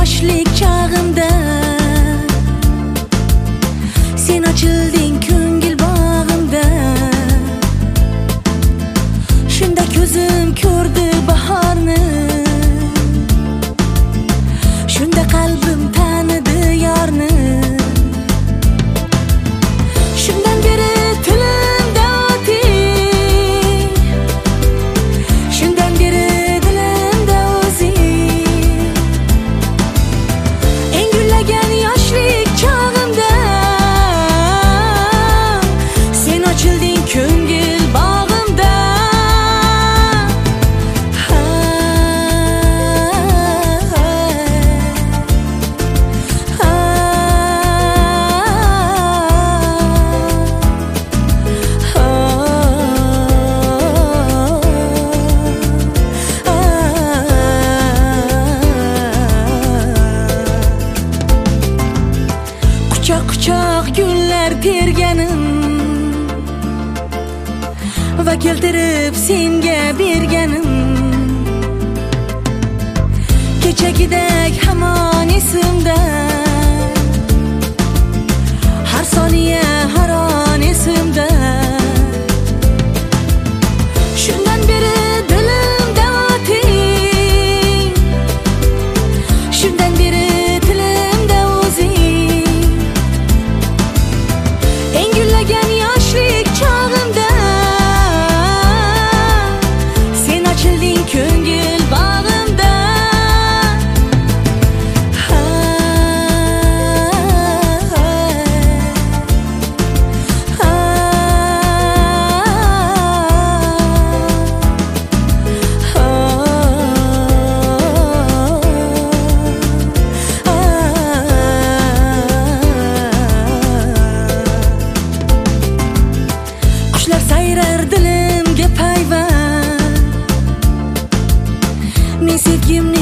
yoshlik chog'imda sen ochilding ko'ngil bog'imda. Shunda ko'zim ko'rdi bahorni, shunda qalbim tanidi yorni. Shundan beri tilimda o'ting, shundan beri dilimda o'zing. Eng gullagan yoshlik chog'imda sen ochilding ko'ngil bog'imda. Quchoq gullar terganim va keltirib senga berganim. Kechagidek hamon esimda, har soniya har on esimda. Shundan beri dilimda o'ting, shundan beri tilimda o'zing. Eng gullagan yoshlik chog'imda sen ochilding ko'ngil bog'imda. Qushlar sayrar dilimga payvand, men sevgimni